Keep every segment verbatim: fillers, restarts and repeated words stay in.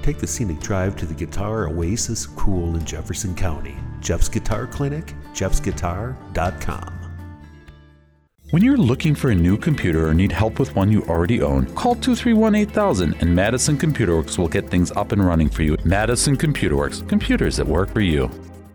take the scenic drive to the Guitar Oasis Cool in Jefferson County. Jeff's Guitar Clinic, jeffs guitar dot com. When you're looking for a new computer or need help with one you already own, call two three one, eight thousand and Madison Computer Works will get things up and running for you. Madison Computer Works, computers that work for you.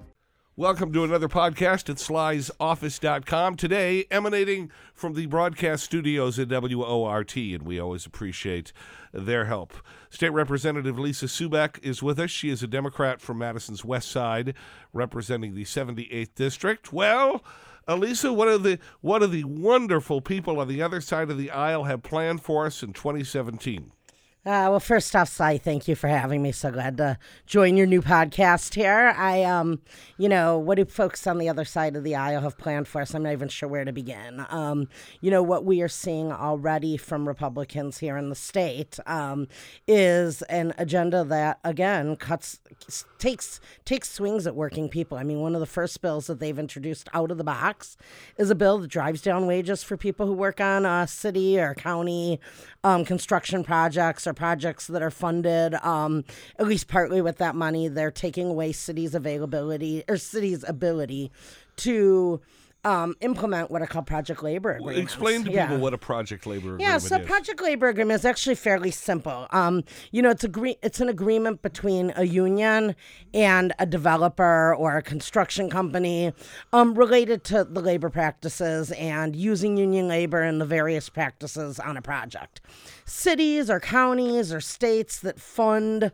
Welcome to another podcast at slys office dot com. Today, emanating from the broadcast studios at W O R T, and we always appreciate their help. State Representative Lisa Subeck is with us. She is a Democrat from Madison's West Side, representing the seventy-eighth District. Well, Elisa, what are the what are the wonderful people on the other side of the aisle have planned for us in twenty seventeen? Uh, well, first off, Sly, thank you for having me. So glad to join your new podcast here. I, um, you know, what do folks on the other side of the aisle have planned for us? I'm not even sure where to begin. Um, you know, what we are seeing already from Republicans here in the state um, is an agenda that, again, cuts, takes, takes swings at working people. I mean, one of the first bills that they've introduced out of the box is a bill that drives down wages for people who work on uh, city or county um, construction projects or projects that are funded, um, at least partly with that money. They're taking away cities' availability or cities' ability to um, implement what are called project labor agreements. Explain to yeah. people what a project labor agreement yeah, is. so project labor agreement is actually fairly simple. Um, you know, it's agree- it's an agreement between a union and a developer or a construction company um, related to the labor practices and using union labor and the various practices on a project. Cities or counties or states that fund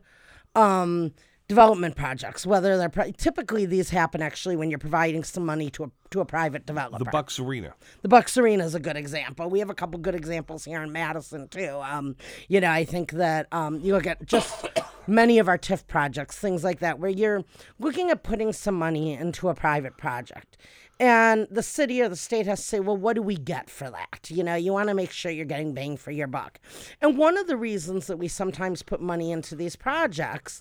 um, development projects, whether they're pro- typically these happen actually when you're providing some money to a to a private developer. The Bucks Arena. The Bucks Arena is a good example. We have a couple good examples here in Madison too. Um, you know, I think that um, you look at just many of our T I F projects, things like that, where you're looking at putting some money into a private project. And the city or the state has to say, well, what do we get for that? You know, you want to make sure you're getting bang for your buck. And one of the reasons that we sometimes put money into these projects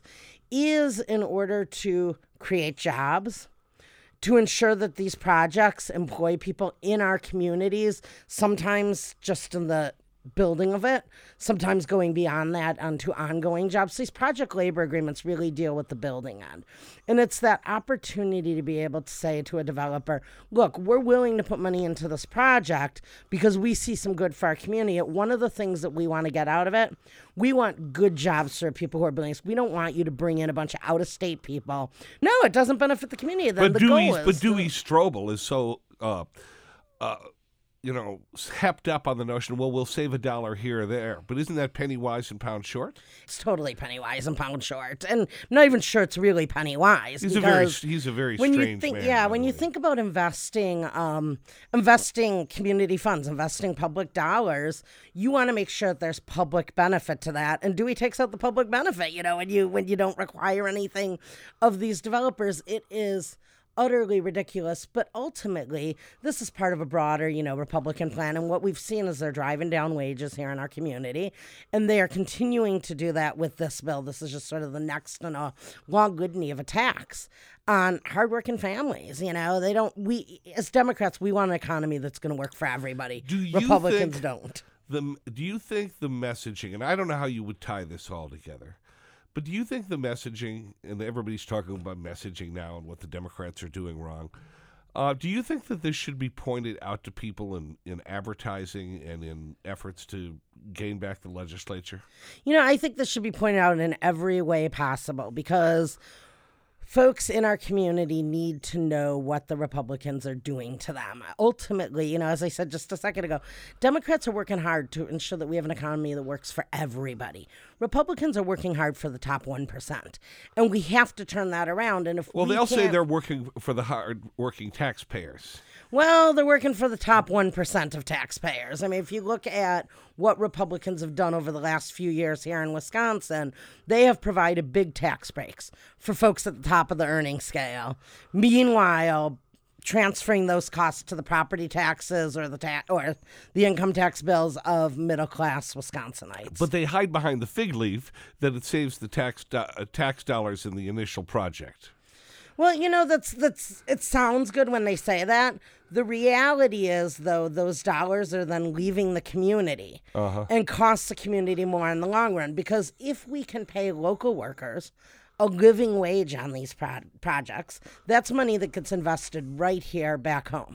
is in order to create jobs, to ensure that these projects employ people in our communities, sometimes just in the building of it, sometimes going beyond that onto ongoing jobs. These project labor agreements really deal with the building end. And it's that opportunity to be able to say to a developer, look, we're willing to put money into this project because we see some good for our community. One of the things that we want to get out of it, we want good jobs for people who are building. We don't want you to bring in a bunch of out-of-state people. No, it doesn't benefit the community. Then But the Dewey, goal is but Dewey Strobel is so, uh, uh, you know, hepped up on the notion, well, we'll save a dollar here or there. But isn't that penny wise and pound short? It's totally penny wise and pound short. And I'm not even sure it's really penny wise. He's a very he's a very when strange you think, man. Yeah, when you think about investing, um, investing community funds, investing public dollars, you want to make sure that there's public benefit to that. And Dewey takes out the public benefit. You know, when you when you don't require anything of these developers, it is utterly ridiculous. But ultimately, this is part of a broader, you know, Republican plan. And what we've seen is they're driving down wages here in our community. And they are continuing to do that with this bill. This is just sort of the next in a long litany of attacks on hardworking families. You know, they don't, we, as Democrats, we want an economy that's going to work for everybody. Do you Republicans think don't. The, do you think the messaging, and I don't know how you would tie this all together, but do you think the messaging, and everybody's talking about messaging now and what the Democrats are doing wrong, uh, do you think that this should be pointed out to people in, in advertising and in efforts to gain back the legislature? You know, I think this should be pointed out in every way possible because folks in our community need to know what the Republicans are doing to them. Ultimately, you know, as I said just a second ago, Democrats are working hard to ensure that we have an economy that works for everybody. Republicans are working hard for the top one percent. And we have to turn that around. And if Well, we they'll say can't- they're working for the hard-working taxpayers. Well, they're working for the top one percent of taxpayers. I mean, if you look at what Republicans have done over the last few years here in Wisconsin, they have provided big tax breaks for folks at the top of the earning scale. Meanwhile, transferring those costs to the property taxes or the ta- or the income tax bills of middle-class Wisconsinites. But they hide behind the fig leaf that it saves the tax do- uh, tax dollars in the initial project. Well, you know, that's that's it sounds good when they say that. The reality is, though, those dollars are then leaving the community Uh-huh. and costs the community more in the long run. Because if we can pay local workers a living wage on these pro- projects, that's money that gets invested right here back home.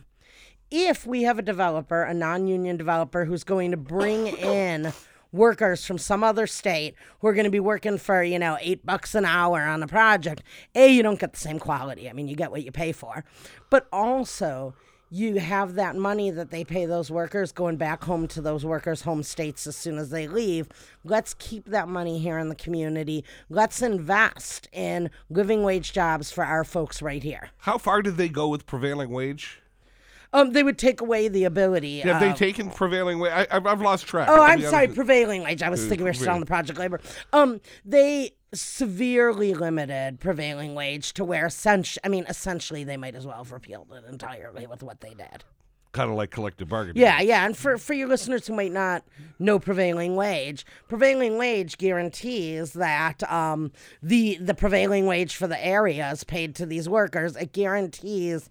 If we have a developer, a non-union developer, who's going to bring in workers from some other state who are going to be working for, you know, eight bucks an hour on a project, A, you don't get the same quality. I mean, you get what you pay for. But also, you have that money that they pay those workers going back home to those workers' home states as soon as they leave. Let's keep that money here in the community. Let's invest in living wage jobs for our folks right here. How far did they go with prevailing wage? Um, they would take away the ability. Have they of- taken prevailing wage? I, I've, I've lost track. Oh, I'll I'm be sorry, honest. prevailing wage. I was thinking we were still on the project labor. Um, they severely limited prevailing wage to where essentially, I mean, essentially, they might as well have repealed it entirely with what they did. Kind of like collective bargaining. Yeah, yeah. And for, for your listeners who might not know prevailing wage, prevailing wage guarantees that um, the the prevailing wage for the area is paid to these workers. It guarantees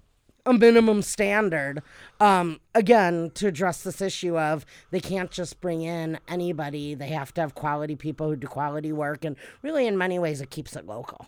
a minimum standard, um, again, to address this issue of they can't just bring in anybody. They have to have quality people who do quality work. And really, in many ways, it keeps it local.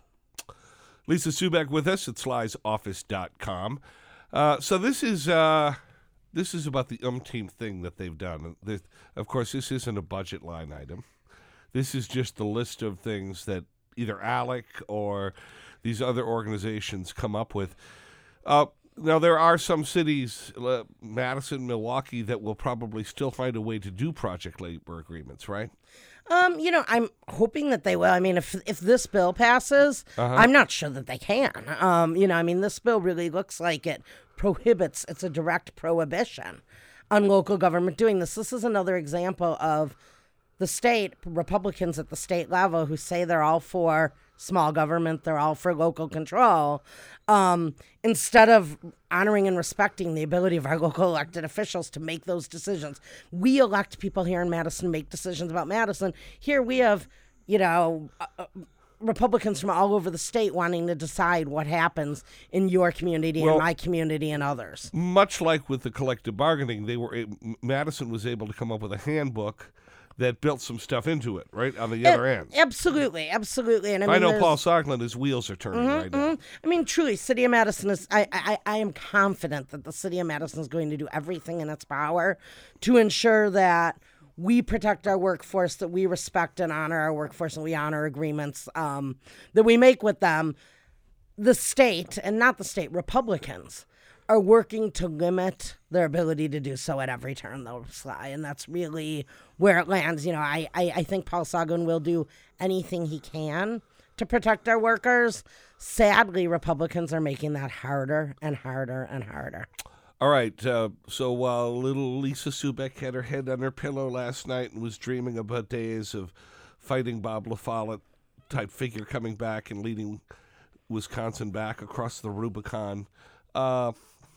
Lisa Subeck with us at slies office dot com. Uh, so this is uh, this is about the umpteenth thing that they've done. This, of course, this isn't a budget line item. This is just the list of things that either ALEC or these other organizations come up with. Uh, now, there are some cities, uh, Madison, Milwaukee, that will probably still find a way to do project labor agreements, right? Um, you know, I'm hoping that they will. I mean, if if this bill passes, Uh-huh. I'm not sure that they can. Um, you know, I mean, this bill really looks like it prohibits, it's a direct prohibition on local government doing this. This is another example of the state, Republicans at the state level who say they're all for small government, they're all for local control, um, instead of honoring and respecting the ability of our local elected officials to make those decisions. We elect people here in Madison to make decisions about Madison. Here we have, you know, uh, Republicans from all over the state wanting to decide what happens in your community Well, and my community and others. Much like with the collective bargaining, they were Madison was able to come up with a handbook that built some stuff into it, right, on the other end. Absolutely, absolutely. And I, mean, I know there's- Paul Soglin, his wheels are turning right now. I mean, truly, City of Madison is, I, I, I am confident that the City of Madison is going to do everything in its power to ensure that we protect our workforce, that we respect and honor our workforce, and we honor agreements um, that we make with them. The state, and not the state, Republicans, are working to limit their ability to do so at every turn, though, Sly, and that's really where it lands. You know, I, I, I think Paul Soglin will do anything he can to protect our workers. Sadly, Republicans are making that harder and harder and harder. All right, uh, so while little Lisa Subeck had her head on her pillow last night and was dreaming about days of fighting Bob LaFollette type figure coming back and leading Wisconsin back across the Rubicon, uh,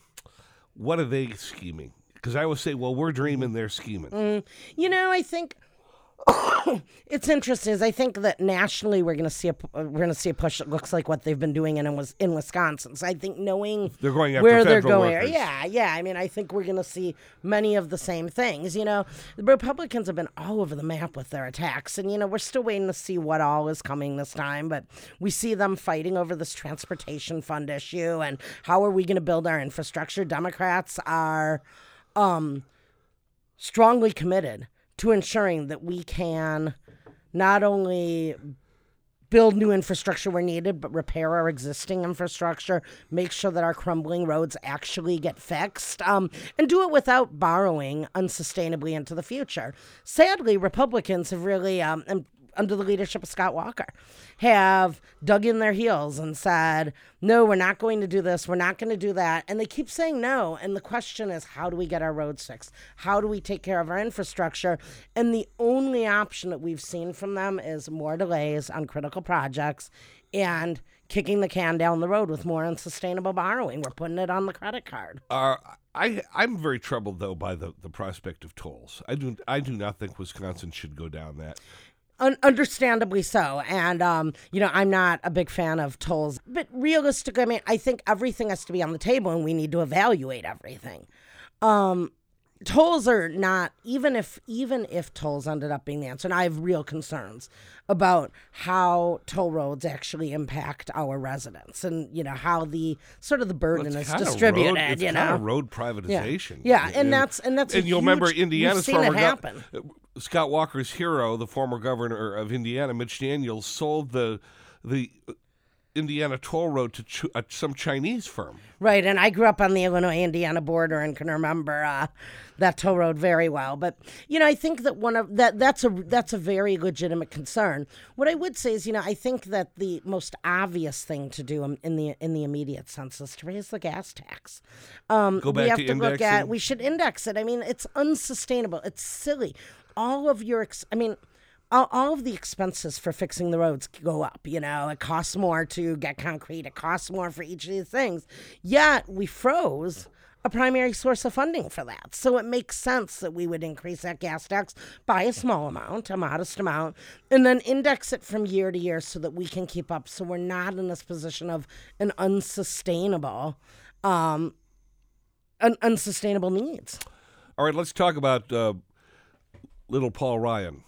what are they scheming? Because I always say, well, we're dreaming, they're scheming. Mm, you know, I think it's interesting. Is I think that nationally we're going to see a we're going to see a push that looks like what they've been doing in was in Wisconsin. So I think knowing They're going after where they're federal going, workers. yeah, yeah. I mean, I think we're going to see many of the same things. You know, the Republicans have been all over the map with their attacks, and you know, we're still waiting to see what all is coming this time. But we see them fighting over this transportation fund issue and how are we going to build our infrastructure. Democrats are um, strongly committed to ensuring that we can not only build new infrastructure where needed, but repair our existing infrastructure, make sure that our crumbling roads actually get fixed, um, and do it without borrowing unsustainably into the future. Sadly, Republicans have really, um, and under the leadership of Scott Walker, have dug in their heels and said, no, we're not going to do this, we're not going to do that. And they keep saying no. And the question is, how do we get our roads fixed? How do we take care of our infrastructure? And the only option that we've seen from them is more delays on critical projects and kicking the can down the road with more unsustainable borrowing. We're putting it on the credit card. Uh, I, I'm very troubled, though, by the, the prospect of tolls. I do, I do not think Wisconsin should go down that. Un- understandably so. And, um, you know, I'm not a big fan of tolls. But realistically, I mean, I think everything has to be on the table and we need to evaluate everything. Um, tolls are not, even if even if tolls ended up being the answer, and I have real concerns about how toll roads actually impact our residents and, you know, how the sort of the burden Well, is kinda distributed, road, it's you kinda know. road privatization. Yeah, and that's and that's a and you'll huge, remember we've Indiana's seen it former gov- happen. Scott Walker's hero, the former governor of Indiana, Mitch Daniels, sold the the Indiana toll road to ch- uh, some Chinese firm. Right, and I grew up on the Illinois-Indiana border and can remember uh, that toll road very well. But you know, I think that one of that that's a that's a very legitimate concern. What I would say is, you know, I think that the most obvious thing to do in the in the immediate sense is to raise the gas tax. Um, Go back we have to to look indexing? at. We should index it. I mean, it's unsustainable. It's silly. All of your, ex- I mean. All, all of the expenses for fixing the roads go up. You know, it costs more to get concrete. It costs more for each of these things. Yet we froze a primary source of funding for that. So it makes sense that we would increase that gas tax by a small amount, a modest amount, and then index it from year to year so that we can keep up. So we're not in this position of an unsustainable, um, an unsustainable needs. All right, let's talk about uh, little Paul Ryan.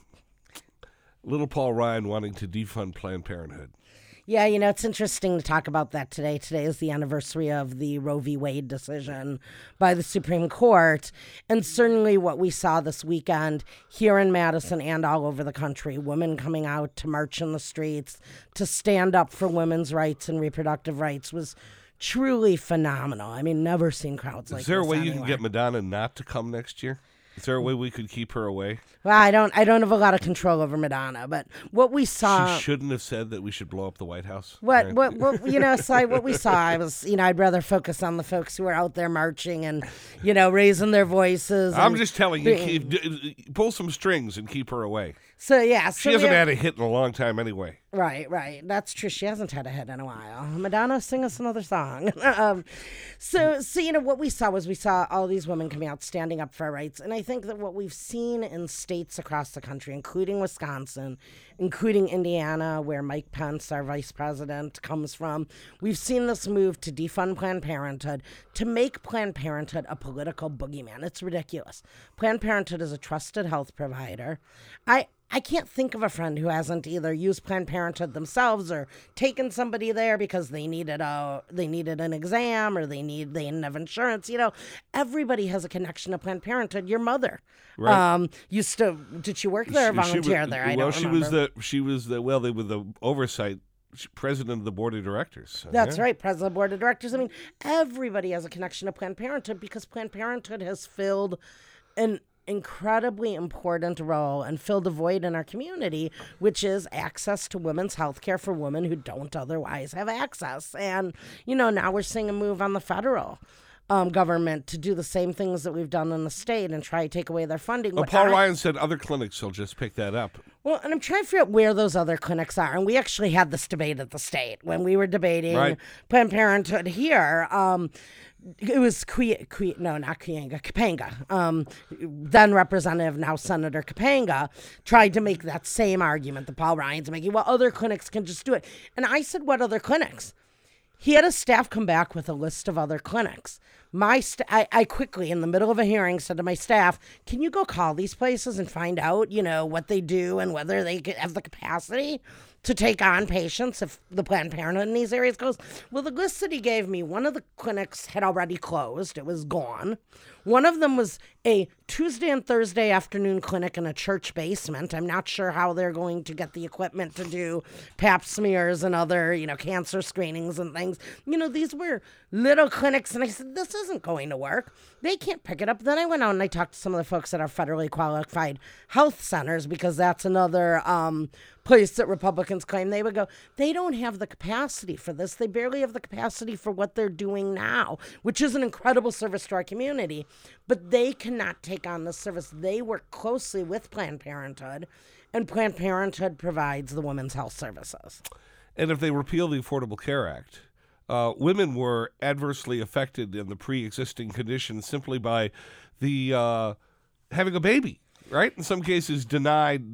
Little Paul Ryan wanting to defund Planned Parenthood. Yeah, you know, it's interesting to talk about that today. Today is the anniversary of the Roe v. Wade decision by the Supreme Court. And certainly what we saw this weekend here in Madison and all over the country, women coming out to march in the streets, to stand up for women's rights and reproductive rights was truly phenomenal. I mean, never seen crowds like this. Is there a way anywhere. you can get Madonna not to come next year? Is there a way we could keep her away? Well, I don't I don't have a lot of control over Madonna, but what we saw... She shouldn't have said that we should blow up the White House. What, right? what, what, you know, Sly, what we saw, I was, you know, I'd rather focus on the folks who are out there marching and, you know, raising their voices. I'm and just telling you, being- keep, pull some strings and keep her away. So, yeah. So She hasn't we- had a hit in a long time anyway. Right, right. That's true. She hasn't had a hit in a while. Madonna, sing us another song. um, so, so, you know, what we saw was we saw all these women coming out, standing up for our rights. And I think that what we've seen in states across the country, including Wisconsin, including Indiana, where Mike Pence, our vice president, comes from, we've seen this move to defund Planned Parenthood, to make Planned Parenthood a political boogeyman. It's ridiculous. Planned Parenthood is a trusted health provider. I... I can't think of a friend who hasn't either used Planned Parenthood themselves or taken somebody there because they needed a they needed an exam or they need they didn't have insurance. You know, everybody has a connection to Planned Parenthood. Your mother, Right. um, used to did she work there or She- she volunteer was- there? I well, don't she remember. was the she was the well, they were the oversight she- president of the board of directors. So, That's yeah. right, president of the board of directors. I mean, everybody has a connection to Planned Parenthood because Planned Parenthood has filled an incredibly important role and filled a void in our community, which is access to women's health care for women who don't otherwise have access. And, you know, now we're seeing a move on the federal um, government to do the same things that we've done in the state and try to take away their funding. Well, What Paul I- Ryan said other clinics will just pick that up. Well, and I'm trying to figure out where those other clinics are. And we actually had this debate at the state when we were debating Right. Planned Parenthood here. Um, it was Kui, Kui, no, not Kuyanga, Kapanga. Um, then Representative, now Senator Kapanga, tried to make that same argument that Paul Ryan's making. Well, other clinics can just do it. And I said, what other clinics? He had his staff come back with a list of other clinics. My st- I, I quickly, in the middle of a hearing, said to my staff, can you go call these places and find out, you know, what they do and whether they could have the capacity to take on patients if the Planned Parenthood in these areas goes? Well, the list that he gave me, one of the clinics had already closed. It was gone. One of them was a Tuesday and Thursday afternoon clinic in a church basement. I'm not sure how they're going to get the equipment to do pap smears and other, you know, cancer screenings and things. You know, these were little clinics, and I said, this isn't going to work. They can't pick it up. Then I went out and I talked to some of the folks at our federally qualified health centers, because that's another um, place that Republicans claim they would go. They don't have the capacity for this. They barely have the capacity for what they're doing now, which is an incredible service to our community. But they cannot take on this service. They work closely with Planned Parenthood, and Planned Parenthood provides the women's health services. And if they repeal the Affordable Care Act, uh, women were adversely affected in the pre-existing conditions simply by the uh, having a baby, right? In some cases, denied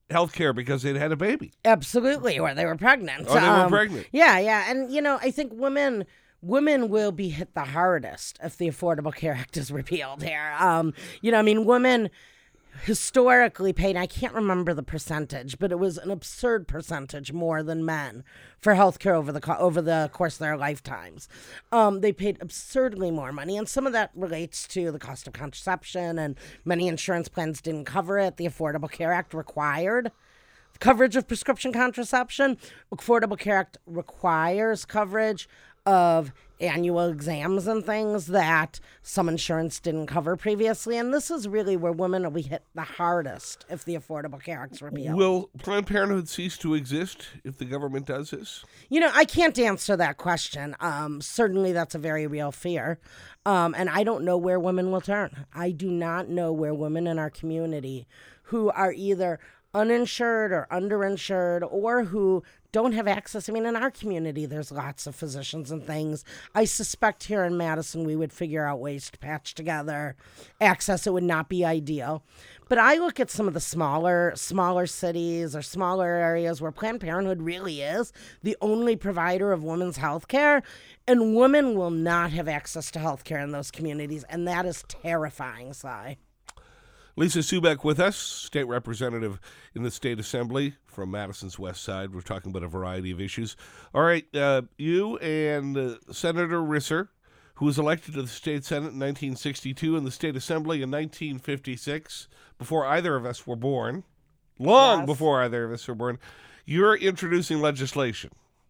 health care because they'd had a baby. Absolutely, or they were pregnant. Or they Um, were pregnant. Yeah, yeah. And, you know, I think women... Women will be hit the hardest if the Affordable Care Act is repealed here. Um, you know, I mean, women historically paid, I can't remember the percentage, but it was an absurd percentage more than men for health care over the co- over the course of their lifetimes. Um, they paid absurdly more money, and some of that relates to the cost of contraception, and many insurance plans didn't cover it. The Affordable Care Act required coverage of prescription contraception. Affordable Care Act requires coverage of annual exams and things that some insurance didn't cover previously. And this is really where women will be hit the hardest if the Affordable Care Act's repealed. Will Planned Parenthood cease to exist if the government does this? You know, I can't answer that question. Um, certainly that's a very real fear. Um, and I don't know where women will turn. I do not know where women in our community who are either uninsured or underinsured or who don't have access. I mean, in our community, there's lots of physicians and things. I suspect here in Madison, we would figure out ways to patch together access. It would not be ideal. But I look at some of the smaller, smaller cities or smaller areas where Planned Parenthood really is the only provider of women's health care, and women will not have access to health care in those communities. And that is terrifying, Sly. Lisa Subeck with us, state representative in the state assembly from Madison's West Side. We're talking about a variety of issues. All right, uh, you and uh, Senator Risser, who was elected to the state senate in nineteen sixty-two and the state assembly in nineteen fifty-six, before either of us were born, long Yes. before either of us were born, you're introducing legislation.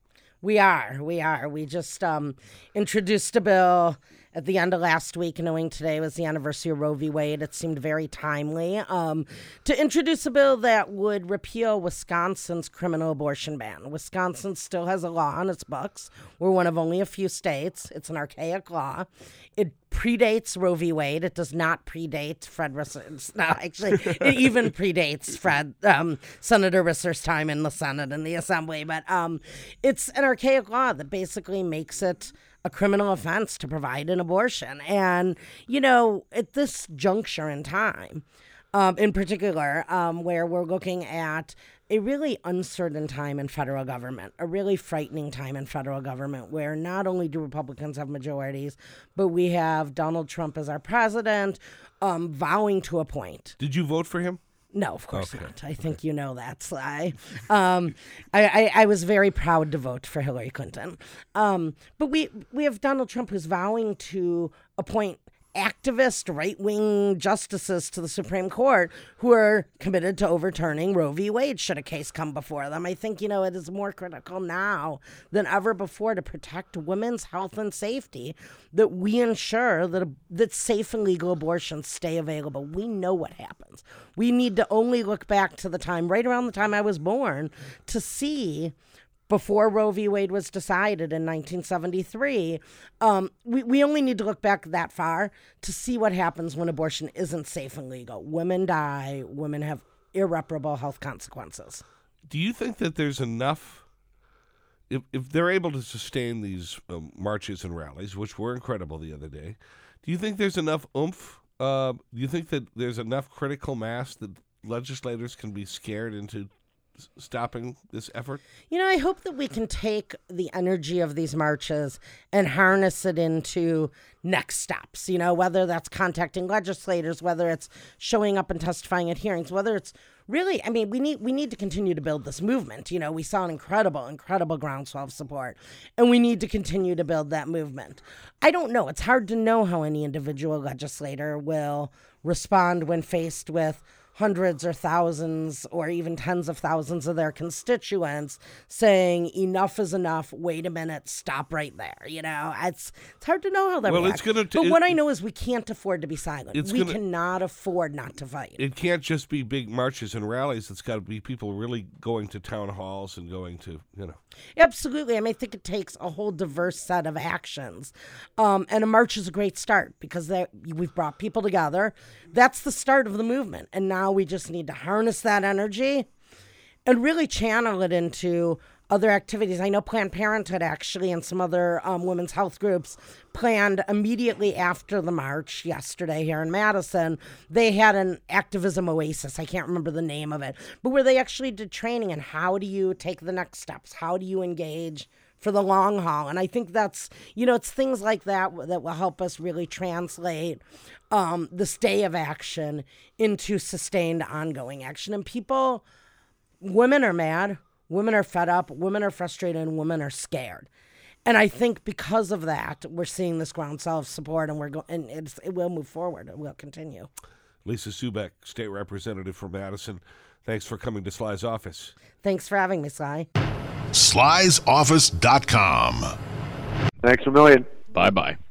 We are. We are. We just um, introduced a bill at the end of last week, knowing today was the anniversary of Roe v. Wade. It seemed very timely um, to introduce a bill that would repeal Wisconsin's criminal abortion ban. Wisconsin still has a law on its books. We're one of only a few states. It's an archaic law. It predates Roe v. Wade. It does not predate Fred Risser's. No, actually, it even predates Fred, um, Senator Risser's time in the Senate and the Assembly. But um, it's an archaic law that basically makes it a criminal offense to provide an abortion. And, you know, at this juncture in time, um, in particular, um, where we're looking at a really uncertain time in federal government, a really frightening time in federal government, where not only do Republicans have majorities, but we have Donald Trump as our president, um, vowing to appoint. Did you vote for him? No, of course Okay. not. I think you know that, Sly. Um, I, I, I was very proud to vote for Hillary Clinton. Um, but we, we have Donald Trump who's vowing to appoint activist right-wing justices to the Supreme Court who are committed to overturning Roe v. Wade should a case come before them. I think, you know, it is more critical now than ever before to protect women's health and safety that we ensure that, that safe and legal abortions stay available. We know what happens. We need to only look back to the time, right around the time I was born, to see before Roe v. Wade was decided in nineteen seventy-three, um, we, we only need to look back that far to see what happens when abortion isn't safe and legal. Women die. Women have irreparable health consequences. Do you think that there's enough, if, if they're able to sustain these um, marches and rallies, which were incredible the other day, do you think there's enough oomph? Uh, do you think that there's enough critical mass that legislators can be scared into stopping this effort? You know, I hope that we can take the energy of these marches and harness it into next steps, you know, whether that's contacting legislators, whether it's showing up and testifying at hearings, whether it's really, I mean, we need we need to continue to build this movement. You know, we saw an incredible, incredible groundswell of support, and we need to continue to build that movement. I don't know. It's hard to know how any individual legislator will respond when faced with hundreds or thousands or even tens of thousands of their constituents saying enough is enough, wait a minute, stop right there. You know, it's it's hard to know how that Well, react. it's gonna t- but it- what I know is we can't afford to be silent. It's We gonna- cannot afford not to fight. It can't just be big marches and rallies. It's got to be people really going to town halls and going to, you know. Absolutely. I mean, I think it takes a whole diverse set of actions. Um, and a march is a great start because they, we've brought people together. That's the start of the movement. And now we just need to harness that energy and really channel it into other activities. I know Planned Parenthood actually and some other um, women's health groups planned immediately after the march yesterday here in Madison. They had an activism oasis. I can't remember the name of it, but where they actually did training on how do you take the next steps? How do you engage for the long haul? And I think that's, you know, it's things like that that will help us really translate um, this day of action into sustained ongoing action. And people, women are mad. Women are fed up, women are frustrated, and women are scared. And I think because of that, we're seeing this groundswell of support, and we're go- and it's, it will move forward. It will continue. Lisa Subeck, State Representative from Madison, thanks for coming to Sly's office. Thanks for having me, Sly. Slys Office dot com. Thanks a million. Bye-bye.